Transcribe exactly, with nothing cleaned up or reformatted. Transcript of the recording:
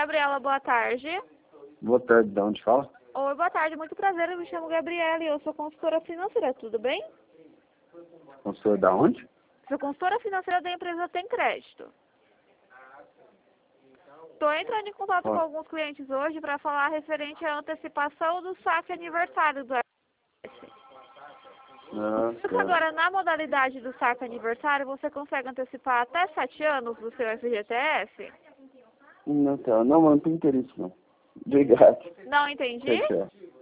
Gabriela, boa tarde. Boa tarde, de onde fala? Oi, boa tarde, muito prazer, eu me chamo Gabriela e eu sou consultora financeira, tudo bem? Consultor da onde? Sou consultora financeira da empresa Tem Crédito. Estou entrando em contato Ah. com alguns clientes hoje para falar referente à antecipação do saque aniversário do F G T S. Ah, Só que tá. agora, na modalidade do saque aniversário, você consegue antecipar até sete anos do seu F G T S? Não, tá. Não, mas não tem interesse, não. Obrigado. Não entendi? Tchau, tchau.